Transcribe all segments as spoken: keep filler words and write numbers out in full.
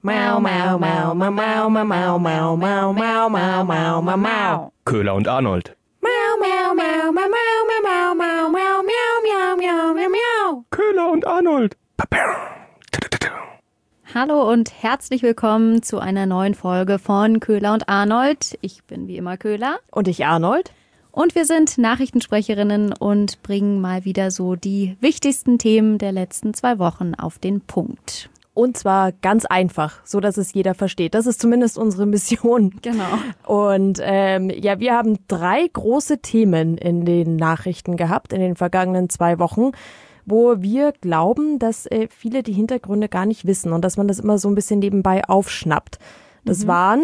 Mau, mau, mau, mau, mau, mau, mau, mau, mau, mau, mau, mau, mau, mau. Köhler und Arnold. Mau, mau, mau, mau, mau, mau, mau, mau, mau, miau, miau, miau, miau. Köhler und Arnold. Hallo und herzlich willkommen zu einer neuen Folge von Köhler und Arnold. Ich bin wie immer Köhler. Und ich Arnold. Und wir sind Nachrichtensprecherinnen und bringen mal wieder so die wichtigsten Themen der letzten zwei Wochen auf den Punkt. Und zwar ganz einfach, so dass es jeder versteht. Das ist zumindest unsere Mission. Genau. Und ähm, ja, wir haben drei große Themen in den Nachrichten gehabt in den vergangenen zwei Wochen, wo wir glauben, dass äh, viele die Hintergründe gar nicht wissen und dass man das immer so ein bisschen nebenbei aufschnappt. Das mhm. waren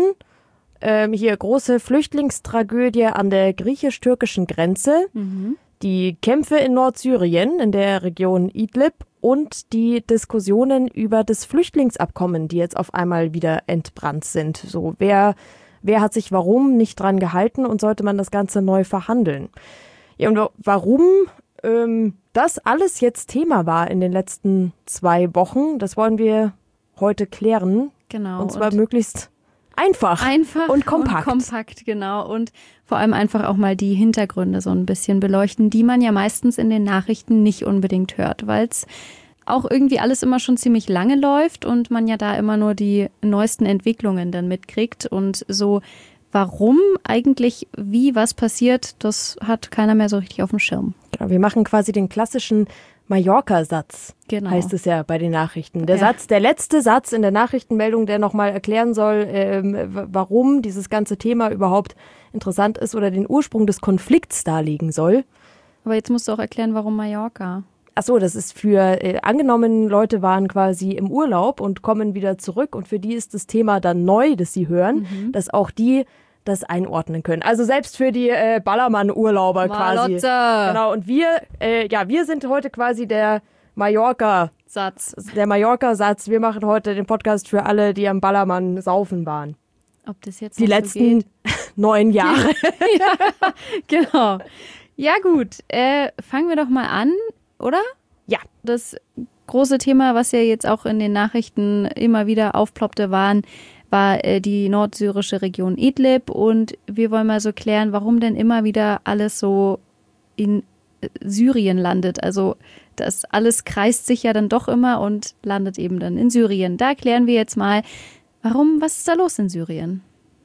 ähm, hier große Flüchtlingstragödie an der griechisch-türkischen Grenze, mhm. die Kämpfe in Nordsyrien in der Region Idlib und die Diskussionen über das Flüchtlingsabkommen, die jetzt auf einmal wieder entbrannt sind. So, wer, wer hat sich warum nicht dran gehalten und sollte man das Ganze neu verhandeln? Ja, und warum ähm, das alles jetzt Thema war in den letzten zwei Wochen, das wollen wir heute klären. Genau. Und zwar und möglichst einfach, einfach und kompakt. Und kompakt, genau. Und vor allem einfach auch mal die Hintergründe so ein bisschen beleuchten, die man ja meistens in den Nachrichten nicht unbedingt hört, weil es auch irgendwie alles immer schon ziemlich lange läuft und man ja da immer nur die neuesten Entwicklungen dann mitkriegt. Und so, warum eigentlich, wie, was passiert, das hat keiner mehr so richtig auf dem Schirm. Genau, wir machen quasi den klassischen Mallorca-Satz, genau. heißt es ja bei den Nachrichten. Der ja. Satz, der letzte Satz in der Nachrichtenmeldung, der nochmal erklären soll, ähm, warum dieses ganze Thema überhaupt interessant ist oder den Ursprung des Konflikts darlegen soll. Aber jetzt musst du auch erklären, warum Mallorca. Ach so, das ist für, äh, angenommen, Leute waren quasi im Urlaub und kommen wieder zurück und für die ist das Thema dann neu, das sie hören, mhm. dass auch die das einordnen können. Also selbst für die äh, Ballermann-Urlauber quasi. Genau, und wir, äh, ja, wir sind heute quasi der Mallorca-Satz. Der Mallorca-Satz. Wir machen heute den Podcast für alle, die am Ballermann saufen waren. Ob das jetzt die letzten so neun Jahre. Ja, genau. Ja gut, äh, fangen wir doch mal an, oder? Ja. Das große Thema, was ja jetzt auch in den Nachrichten immer wieder aufploppte, waren, war äh, die nordsyrische Region Idlib. Und wir wollen mal so klären, warum denn immer wieder alles so in äh, Syrien landet. Also das alles kreist sich ja dann doch immer und landet eben dann in Syrien. Da klären wir jetzt mal, warum, was ist da los in Syrien?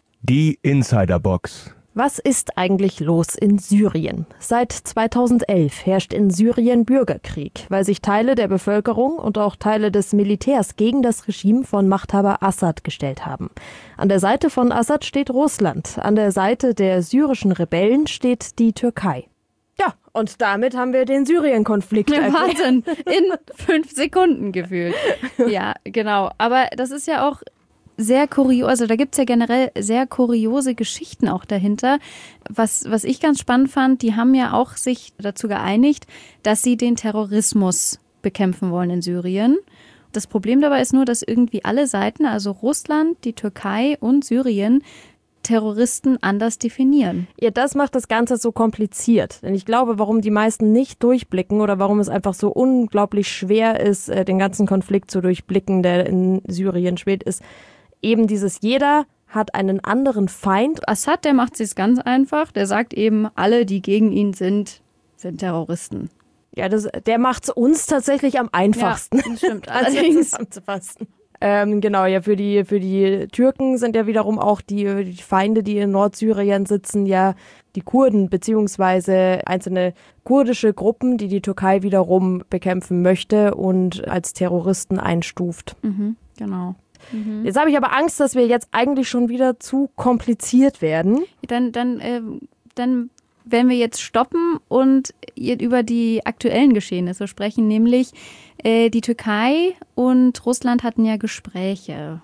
Die Insiderbox. Was ist eigentlich los in Syrien? Seit zweitausendelf herrscht in Syrien Bürgerkrieg, weil sich Teile der Bevölkerung und auch Teile des Militärs gegen das Regime von Machthaber Assad gestellt haben. An der Seite von Assad steht Russland, an der Seite der syrischen Rebellen steht die Türkei. Ja, und damit haben wir den Syrien-Konflikt ja, erklärt. Wahnsinn, in fünf Sekunden gefühlt. Ja, genau. Aber das ist ja auch sehr kurios, also da gibt es ja generell sehr kuriose Geschichten auch dahinter. Was, was ich ganz spannend fand, die haben ja auch sich dazu geeinigt, dass sie den Terrorismus bekämpfen wollen in Syrien. Das Problem dabei ist nur, dass irgendwie alle Seiten, also Russland, die Türkei und Syrien, Terroristen anders definieren. Ja, das macht das Ganze so kompliziert. Denn ich glaube, warum die meisten nicht durchblicken oder warum es einfach so unglaublich schwer ist, den ganzen Konflikt zu durchblicken, der in Syrien schwebt, ist eben dieses, jeder hat einen anderen Feind. Assad, der macht es ganz einfach. Der sagt eben, alle, die gegen ihn sind, sind Terroristen. Ja, das, der macht es uns tatsächlich am einfachsten. Ja, das stimmt. Allerdings. Zusammenzufassen. Ähm, genau, ja, für die, für die Türken sind ja wiederum auch die, die Feinde, die in Nordsyrien sitzen, ja die Kurden beziehungsweise einzelne kurdische Gruppen, die die Türkei wiederum bekämpfen möchte und als Terroristen einstuft. Mhm, genau. Mhm. Jetzt habe ich aber Angst, dass wir jetzt eigentlich schon wieder zu kompliziert werden. Dann, dann, äh, dann werden wir jetzt stoppen und über die aktuellen Geschehnisse sprechen, nämlich äh, die Türkei und Russland hatten ja Gespräche.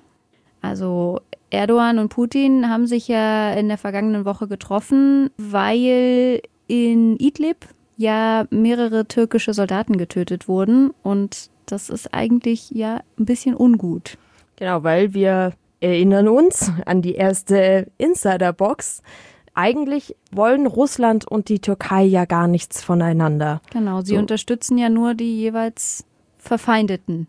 Also Erdogan und Putin haben sich ja in der vergangenen Woche getroffen, weil in Idlib ja mehrere türkische Soldaten getötet wurden und das ist eigentlich ja ein bisschen ungut. Genau, weil wir erinnern uns an die erste Insiderbox. Eigentlich wollen Russland und die Türkei ja gar nichts voneinander. Genau, sie so. unterstützen ja nur die jeweils Verfeindeten.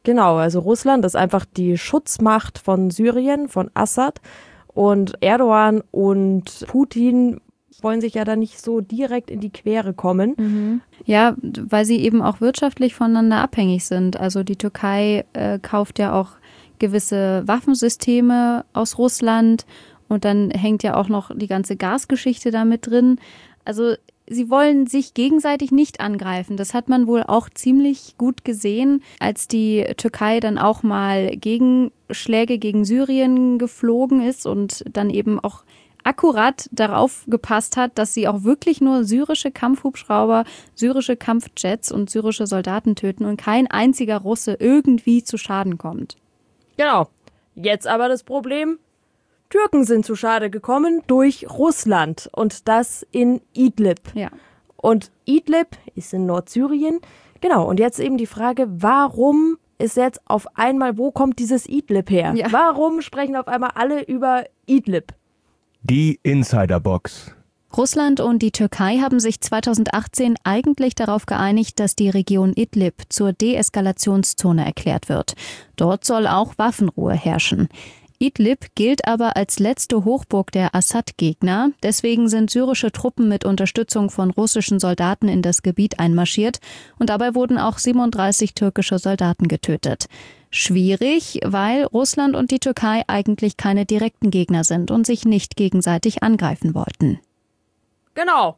Genau, also Russland ist einfach die Schutzmacht von Syrien, von Assad. Und Erdogan und Putin wollen sich ja da nicht so direkt in die Quere kommen. Mhm. Ja, weil sie eben auch wirtschaftlich voneinander abhängig sind. Also die Türkei äh, kauft ja auch gewisse Waffensysteme aus Russland und dann hängt ja auch noch die ganze Gasgeschichte da mit drin. Also sie wollen sich gegenseitig nicht angreifen. Das hat man wohl auch ziemlich gut gesehen, als die Türkei dann auch mal Gegenschläge gegen Syrien geflogen ist und dann eben auch akkurat darauf gepasst hat, dass sie auch wirklich nur syrische Kampfhubschrauber, syrische Kampfjets und syrische Soldaten töten und kein einziger Russe irgendwie zu Schaden kommt. Genau. Jetzt aber das Problem, Türken sind zu Schade gekommen durch Russland und das in Idlib. Ja. Und Idlib ist in Nordsyrien. Genau, und jetzt eben die Frage, warum ist jetzt auf einmal, wo kommt dieses Idlib her? Ja. Warum sprechen auf einmal alle über Idlib? Die Insiderbox. Russland und die Türkei haben sich zweitausendachtzehn eigentlich darauf geeinigt, dass die Region Idlib zur Deeskalationszone erklärt wird. Dort soll auch Waffenruhe herrschen. Idlib gilt aber als letzte Hochburg der Assad-Gegner. Deswegen sind syrische Truppen mit Unterstützung von russischen Soldaten in das Gebiet einmarschiert. Und dabei wurden auch siebenunddreißig türkische Soldaten getötet. Schwierig, weil Russland und die Türkei eigentlich keine direkten Gegner sind und sich nicht gegenseitig angreifen wollten. Genau.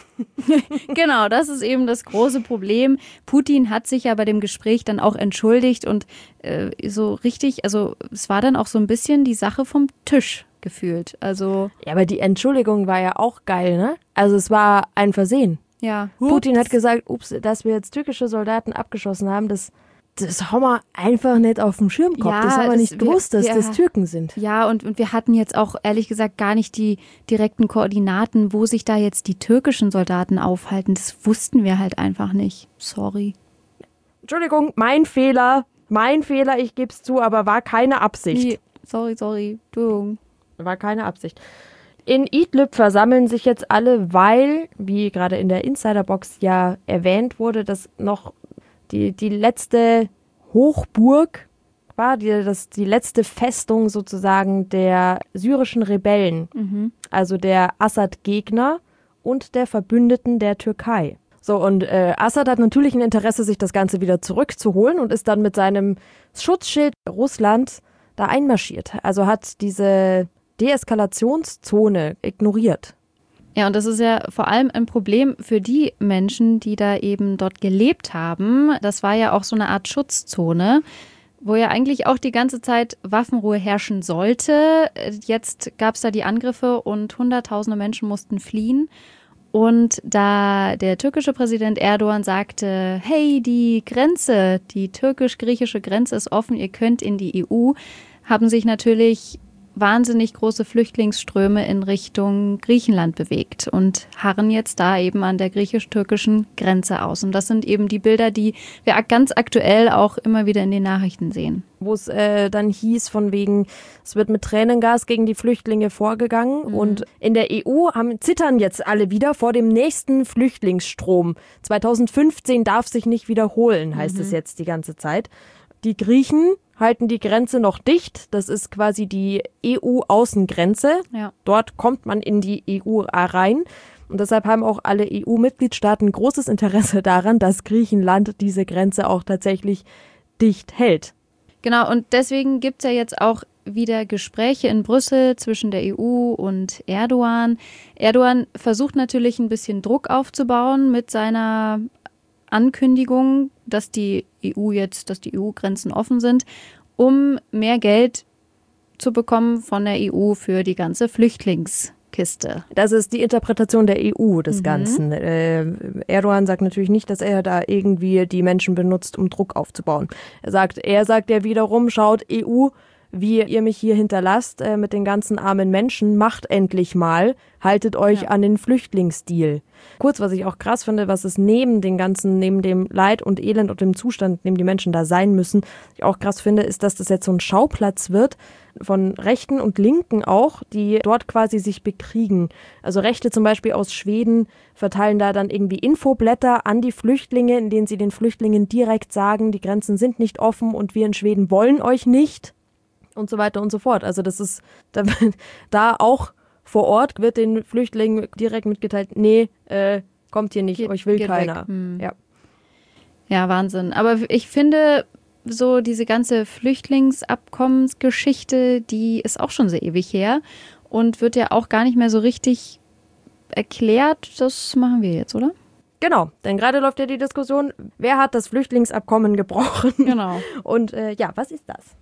Genau, das ist eben das große Problem. Putin hat sich ja bei dem Gespräch dann auch entschuldigt und äh, so richtig, also es war dann auch so ein bisschen die Sache vom Tisch gefühlt. Also Ja, aber die Entschuldigung war ja auch geil, ne? Also es war ein Versehen. ja, Putin hat gesagt, ups, dass wir jetzt türkische Soldaten abgeschossen haben, das, das haben wir einfach nicht auf dem Schirm gehabt. Ja, das haben wir das- nicht wir- gewusst, dass wir- das Türken sind. Ja, und, und wir hatten jetzt auch ehrlich gesagt gar nicht die direkten Koordinaten, wo sich da jetzt die türkischen Soldaten aufhalten. Das wussten wir halt einfach nicht. Sorry. Entschuldigung, mein Fehler, mein Fehler, ich gebe es zu, aber war keine Absicht. Nee, sorry, sorry. Du. War keine Absicht. In Idlib versammeln sich jetzt alle, weil, wie gerade in der Insiderbox ja erwähnt wurde, dass noch die, die letzte Hochburg war, die, das, die letzte Festung sozusagen der syrischen Rebellen, Mhm. also der Assad-Gegner und der Verbündeten der Türkei. So, und äh, Assad hat natürlich ein Interesse, sich das Ganze wieder zurückzuholen und ist dann mit seinem Schutzschild Russland da einmarschiert. Also hat diese Deeskalationszone ignoriert. Ja, und das ist ja vor allem ein Problem für die Menschen, die da eben dort gelebt haben. Das war ja auch so eine Art Schutzzone, wo ja eigentlich auch die ganze Zeit Waffenruhe herrschen sollte. Jetzt gab es da die Angriffe und hunderttausende Menschen mussten fliehen. Und da der türkische Präsident Erdogan sagte, hey, die Grenze, die türkisch-griechische Grenze ist offen, ihr könnt in die E U, haben sich natürlich wahnsinnig große Flüchtlingsströme in Richtung Griechenland bewegt und harren jetzt da eben an der griechisch-türkischen Grenze aus. Und das sind eben die Bilder, die wir ganz aktuell auch immer wieder in den Nachrichten sehen. Wo es äh, dann hieß von wegen, es wird mit Tränengas gegen die Flüchtlinge vorgegangen. Mhm. Und in der E U haben, zittern jetzt alle wieder vor dem nächsten Flüchtlingsstrom. zweitausendfünfzehn darf sich nicht wiederholen, heißt Mhm. es jetzt die ganze Zeit. Die Griechen halten die Grenze noch dicht. Das ist quasi die E U-Außengrenze. Ja. Dort kommt man in die E U rein. Und deshalb haben auch alle E U-Mitgliedstaaten großes Interesse daran, dass Griechenland diese Grenze auch tatsächlich dicht hält. Genau, und deswegen gibt es ja jetzt auch wieder Gespräche in Brüssel zwischen der E U und Erdogan. Erdogan versucht natürlich ein bisschen Druck aufzubauen mit seiner Ankündigung, dass die E U jetzt, dass die E U-Grenzen offen sind, um mehr Geld zu bekommen von der E U für die ganze Flüchtlingskiste. Das ist die Interpretation der E U des Mhm. Ganzen. Äh, Erdogan sagt natürlich nicht, dass er da irgendwie die Menschen benutzt, um Druck aufzubauen. Er sagt, er sagt ja wiederum, schaut E U, wie ihr mich hier hinterlasst äh, mit den ganzen armen Menschen, macht endlich mal, haltet euch ja. an den Flüchtlingsdeal. Kurz, was ich auch krass finde, was es neben den ganzen, neben dem Leid und Elend und dem Zustand, in dem die Menschen da sein müssen, was ich auch krass finde, ist, dass das jetzt so ein Schauplatz wird von Rechten und Linken auch, die dort quasi sich bekriegen. Also Rechte zum Beispiel aus Schweden verteilen da dann irgendwie Infoblätter an die Flüchtlinge, in denen sie den Flüchtlingen direkt sagen, die Grenzen sind nicht offen und wir in Schweden wollen euch nicht. Und so weiter und so fort. Also das ist, da, da auch vor Ort wird den Flüchtlingen direkt mitgeteilt, nee, äh, kommt hier nicht, Ge- euch will keiner. Hm. Ja. ja, Wahnsinn. Aber ich finde, so diese ganze Flüchtlingsabkommensgeschichte, die ist auch schon sehr ewig her und wird ja auch gar nicht mehr so richtig erklärt. Das machen wir jetzt, oder? Genau, denn gerade läuft ja die Diskussion, wer hat das Flüchtlingsabkommen gebrochen? Genau. Und äh, ja, was ist das?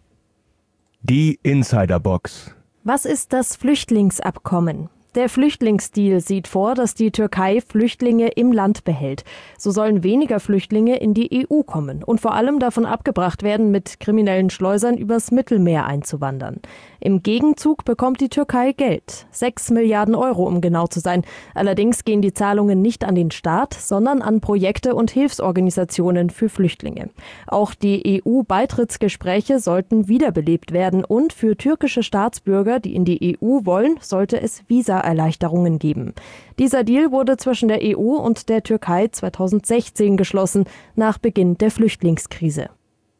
Die Insiderbox. Was ist das Flüchtlingsabkommen? Der Flüchtlingsdeal sieht vor, dass die Türkei Flüchtlinge im Land behält. So sollen weniger Flüchtlinge in die E U kommen und vor allem davon abgebracht werden, mit kriminellen Schleusern übers Mittelmeer einzuwandern. Im Gegenzug bekommt die Türkei Geld. Sechs Milliarden Euro, um genau zu sein. Allerdings gehen die Zahlungen nicht an den Staat, sondern an Projekte und Hilfsorganisationen für Flüchtlinge. Auch die E U-Beitrittsgespräche sollten wiederbelebt werden und für türkische Staatsbürger, die in die E U wollen, sollte es Visa-Erleichterungen geben. Dieser Deal wurde zwischen der E U und der Türkei zweitausendsechzehn geschlossen, nach Beginn der Flüchtlingskrise.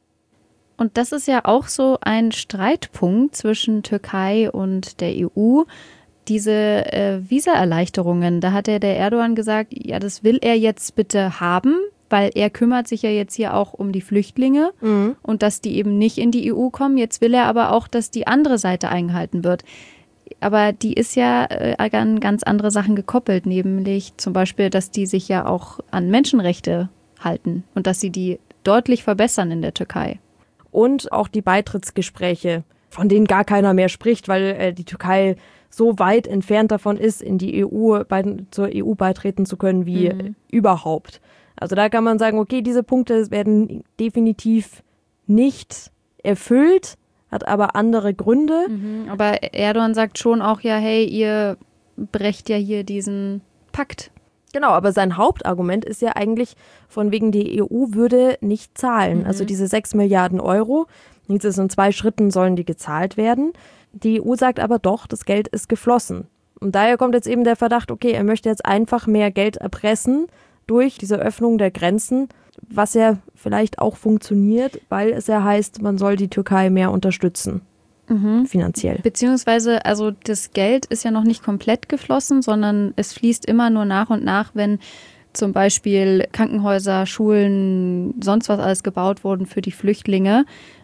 Und das ist ja auch so ein Streitpunkt zwischen Türkei und der E U. Diese äh, Visa-Erleichterungen, da hat ja der Erdogan gesagt, ja, das will er jetzt bitte haben, weil er kümmert sich ja jetzt hier auch um die Flüchtlinge mhm. und dass die eben nicht in die E U kommen. Jetzt will er aber auch, dass die andere Seite eingehalten wird. Aber die ist ja äh, an ganz andere Sachen gekoppelt, nämlich zum Beispiel, dass die sich ja auch an Menschenrechte halten und dass sie die deutlich verbessern in der Türkei. Und auch die Beitrittsgespräche, von denen gar keiner mehr spricht, weil äh, die Türkei so weit entfernt davon ist, in die E U, bei, zur E U beitreten zu können, wie mhm. überhaupt. Also da kann man sagen, okay, diese Punkte werden definitiv nicht erfüllt, hat aber andere Gründe. Mhm, aber Erdogan sagt schon auch, ja, hey, ihr brecht ja hier diesen Pakt. Genau, aber sein Hauptargument ist ja eigentlich, von wegen die E U würde nicht zahlen. Mhm. Also diese sechs Milliarden Euro, jetzt ist in zwei Schritten sollen die gezahlt werden. Die E U sagt aber doch, das Geld ist geflossen. Und daher kommt jetzt eben der Verdacht, okay, er möchte jetzt einfach mehr Geld erpressen durch diese Öffnung der Grenzen, was ja vielleicht auch funktioniert, weil es ja heißt, man soll die Türkei mehr unterstützen. Mhm. Finanziell. Beziehungsweise, also das Geld ist ja noch nicht komplett geflossen, sondern es fließt immer nur nach und nach, wenn zum Beispiel Krankenhäuser, Schulen, sonst was alles gebaut wurden für die Flüchtlinge.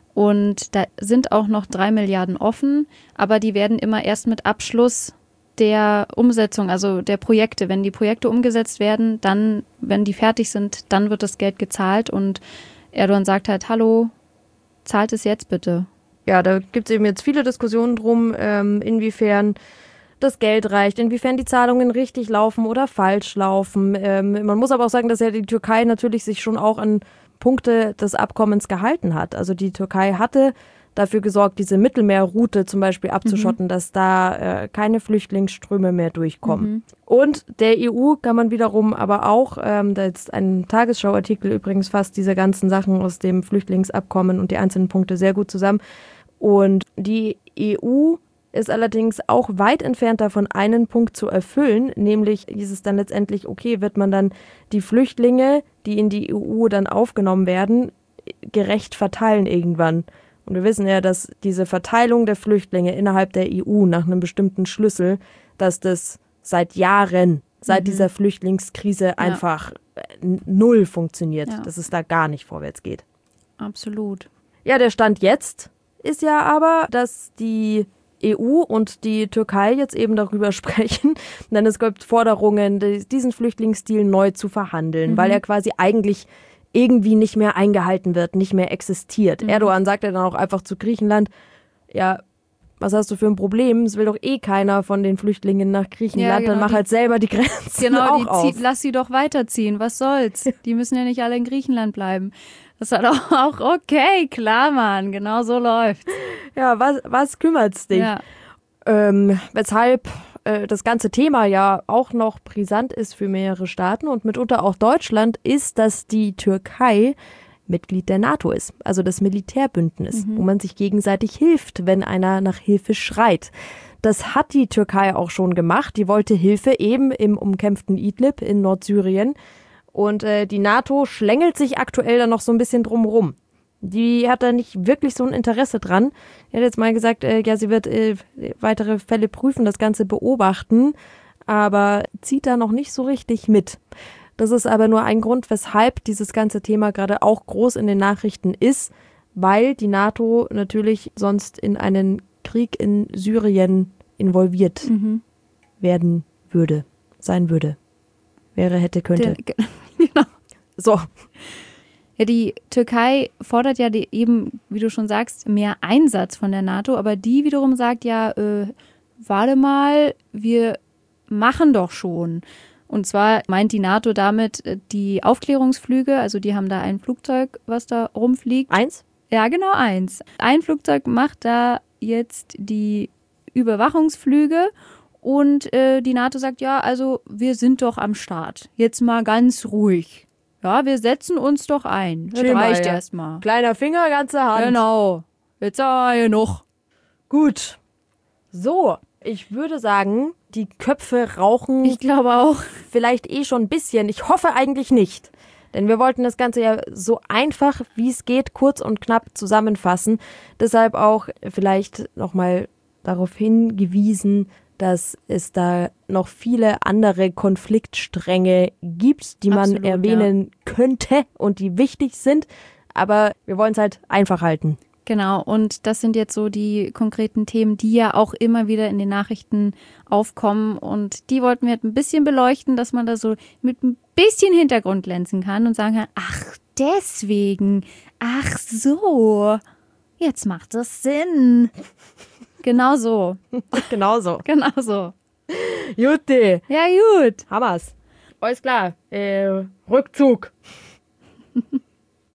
Und da sind auch noch drei Milliarden offen, aber die werden immer erst mit Abschluss der Umsetzung, also der Projekte, wenn die Projekte umgesetzt werden, dann, wenn die fertig sind, dann wird das Geld gezahlt und Erdogan sagt halt, hallo, zahlt es jetzt bitte. Ja, da gibt es eben jetzt viele Diskussionen drum, ähm, inwiefern das Geld reicht, inwiefern die Zahlungen richtig laufen oder falsch laufen. Ähm, man muss aber auch sagen, dass ja die Türkei natürlich sich schon auch an Punkte des Abkommens gehalten hat. Also die Türkei hatte dafür gesorgt, diese Mittelmeerroute zum Beispiel abzuschotten, mhm. dass da äh, keine Flüchtlingsströme mehr durchkommen. Mhm. Und der E U kann man wiederum aber auch, ähm, da ist ein Tagesschau-Artikel übrigens fasst diese ganzen Sachen aus dem Flüchtlingsabkommen und die einzelnen Punkte sehr gut zusammen. Und die E U ist allerdings auch weit entfernt davon, einen Punkt zu erfüllen, nämlich ist es dann letztendlich, okay, wird man dann die Flüchtlinge, die in die E U dann aufgenommen werden, gerecht verteilen irgendwann. Und wir wissen ja, dass diese Verteilung der Flüchtlinge innerhalb der E U nach einem bestimmten Schlüssel, dass das seit Jahren, seit mhm. dieser Flüchtlingskrise ja. einfach null funktioniert, ja. dass es da gar nicht vorwärts geht. Absolut. Ja, der Stand jetzt ist ja aber, dass die E U und die Türkei jetzt eben darüber sprechen, denn es gibt Forderungen, diesen Flüchtlingsdeal neu zu verhandeln, mhm. weil er quasi eigentlich irgendwie nicht mehr eingehalten wird, nicht mehr existiert. Mhm. Erdogan sagt ja dann auch einfach zu Griechenland, ja, was hast du für ein Problem? Es will doch eh keiner von den Flüchtlingen nach Griechenland, ja, genau, dann mach die, halt selber die Grenzen genau, auch die auf. Zieh, lass sie doch weiterziehen, was soll's? Die müssen ja nicht alle in Griechenland bleiben. Das war doch auch okay, klar, Mann, genau so läuft's. Ja, was, was kümmert's dich? Ja. Ähm, weshalb äh, das ganze Thema ja auch noch brisant ist für mehrere Staaten und mitunter auch Deutschland, ist, dass die Türkei Mitglied der NATO ist, also das Militärbündnis, mhm. wo man sich gegenseitig hilft, wenn einer nach Hilfe schreit. Das hat die Türkei auch schon gemacht. Die wollte Hilfe eben im umkämpften Idlib in Nordsyrien. Und äh, die NATO schlängelt sich aktuell da noch so ein bisschen drumrum. Die hat da nicht wirklich so ein Interesse dran. Die hat jetzt mal gesagt, äh, ja, sie wird äh, weitere Fälle prüfen, das Ganze beobachten, aber zieht da noch nicht so richtig mit. Das ist aber nur ein Grund, weshalb dieses ganze Thema gerade auch groß in den Nachrichten ist, weil die NATO natürlich sonst in einen Krieg in Syrien involviert mhm. werden würde, sein würde. Wäre, hätte, könnte. Genau. So. Ja, die Türkei fordert ja die, eben, wie du schon sagst, mehr Einsatz von der NATO, aber die wiederum sagt ja, äh, warte mal, wir machen doch schon. Und zwar meint die NATO damit die Aufklärungsflüge, also die haben da ein Flugzeug, was da rumfliegt. Eins? Ja, genau, eins. Ein Flugzeug macht da jetzt die Überwachungsflüge und äh, die NATO sagt, ja, also wir sind doch am Start. Jetzt mal ganz ruhig. Ja, wir setzen uns doch ein. Das Chill reicht mal, ja. erstmal. Kleiner Finger, ganze Hand. Genau. Jetzt aber hier noch. Gut. So, ich würde sagen, die Köpfe rauchen. Ich glaube auch. Vielleicht eh schon ein bisschen. Ich hoffe eigentlich nicht. Denn wir wollten das Ganze ja so einfach, wie es geht, kurz und knapp zusammenfassen. Deshalb auch vielleicht nochmal darauf hingewiesen, dass es da noch viele andere Konfliktstränge gibt, die Absolut, man erwähnen ja. könnte und die wichtig sind. Aber wir wollen es halt einfach halten. Genau, und das sind jetzt so die konkreten Themen, die ja auch immer wieder in den Nachrichten aufkommen. Und die wollten wir halt ein bisschen beleuchten, dass man da so mit ein bisschen Hintergrund glänzen kann und sagen kann, ach, deswegen, ach so, jetzt macht das Sinn. Genau so. Genau so. Genau so. Jutti. Ja, gut. Hammers. Alles klar. Äh, Rückzug.